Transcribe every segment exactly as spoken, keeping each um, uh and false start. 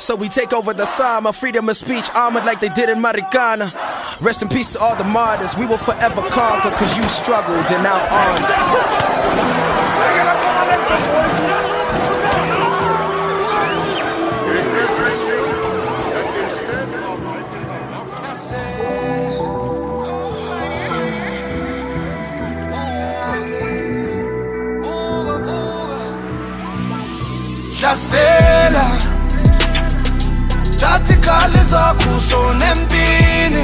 so we take over the Sama. Freedom of speech armored like they did in Marikana. Rest in peace to all the martyrs. We will forever conquer, cause you struggled and now on. Hlasela thatha ikhali zakho ushone empini.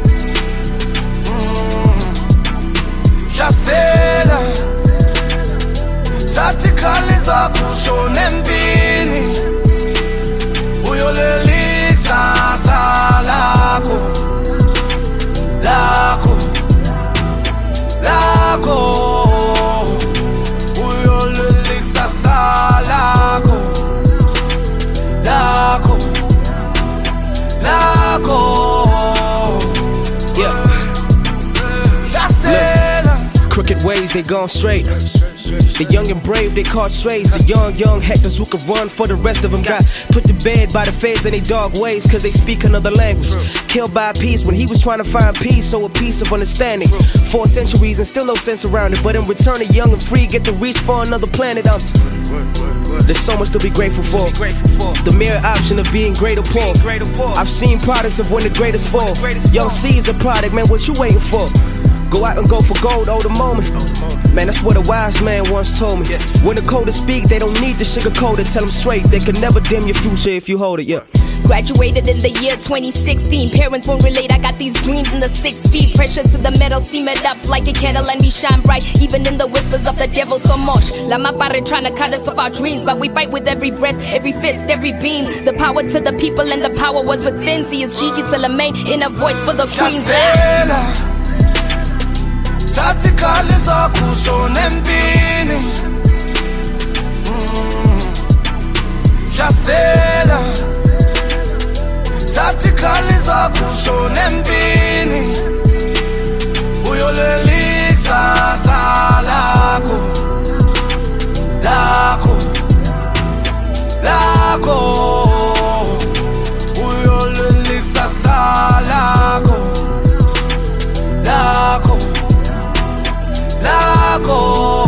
Hlasela thatha ikhali zakho ushone empini. Uyolelisa lakho lakho lakho. Uyolelisa lakho lakho lakho. Yeah. Look, crooked ways, they gone straight. The young and brave, they caught strays. The young, young hectors who could run for the rest of them got put to bed by the feds in they dog ways, cause they speak another language. Killed by peace when he was trying to find peace, so a piece of understanding. Four centuries and still no sense around it, but in return the young and free get to reach for another planet. Um, There's so much to be grateful for. The mere option of being great or poor. I've seen products of when the greatest fall. Young C's a product, man, what you waiting for? Go out and go for gold, oh the moment. Man, that's what a wise man once told me. When the coders speak, they don't need the sugarcoat it. Tell them straight, they can never dim your future if you hold it, yeah. Graduated in the year twenty sixteen. Parents won't relate, I got these dreams in the six feet. Pressure to the metal, steam it up like a candle and we shine bright. Even in the whispers of the devil so much. La Mapare trying to cut us off our dreams, but we fight with every breath, every fist, every beam. The power to the people and the power was within. See, it's Gigi to Lamaine in a voice for the queens. Thatha ikhali zakho ushone empini. Hlasela thatha ikhali zakho ushone empini. Uyolelisa lakho lakho lakho. Uyolelisa lakho lakho lakho.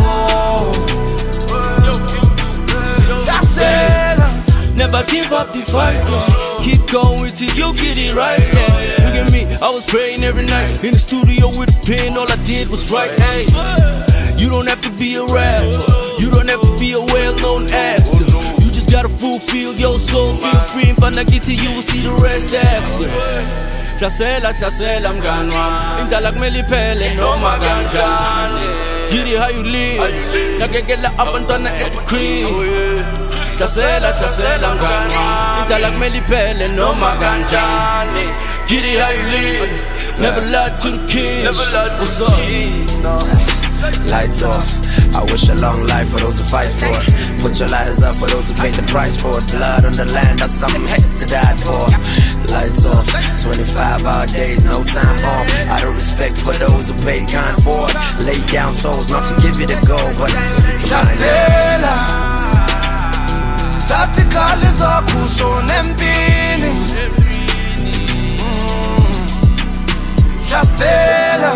Never give up the fight, yeah. Keep going till you get it right, yeah. Look at me, I was praying every night in the studio with a pen, all I did was write, hey. You don't have to be a rapper, you don't have to be a well-known actor. You just gotta fulfill your soul, feel free, and when I get to you, we'll see the rest after. Hlasela, hlasela mngani wami, indala kumele iphele noma kanjani. Giddy how you live, nakekela abantwana at the crib. Hlasela, hlasela mngani wami, indala kumele iphele noma kanjani. Giddy how you live, never lie to the kids. What's up? Lights off, I wish a long life for those who fight for it. Put your lighters up for those who paid the price for it. Blood on the land, that's something heck to die for. Lights off, twenty-five hour days, no time off. Out of respect for those who paid kind for it. Lay down souls, not to give you the gold, but to Hlasela thatha ikhali zakho ushone empini. Hlasela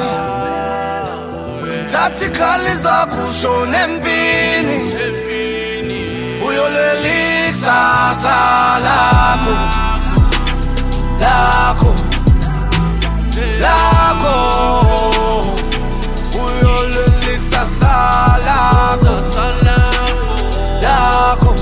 thatha ikhali zakho ushone empini. Uyolelisa lakho lakho lakho. Uyolelisa lakho lakho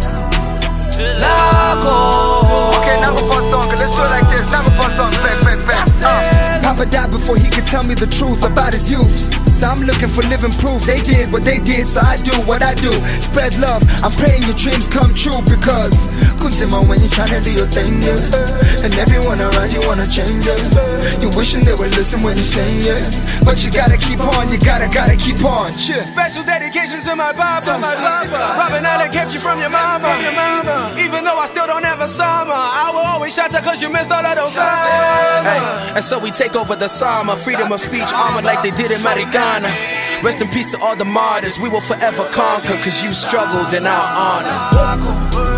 lakho. Okay, now I'm upon song, let's do it like this. Now I'm upon song, back, back, back. Uh. Papa died before he could tell me the truth about his youth. So I'm looking for living proof. They did what they did, so I do what I do. Spread love, I'm praying your dreams come true. Because Kunzima, when you're trying to do your thing, yeah, and everyone around you wanna change, yeah, you wishing they would listen when you sing, yeah, but you gotta keep on, you gotta, gotta keep on, shit. Special dedication to my papa, to my papa. Robin Allen kept you from your mama, from your mama. Even though I still don't have a summer, I will always shout out cause you missed all of those summers. Hey, and so we take over the Sama. Freedom of speech armored like they did in Marikana. Rest in peace to all the martyrs. We will forever conquer, cause you struggled in our honor.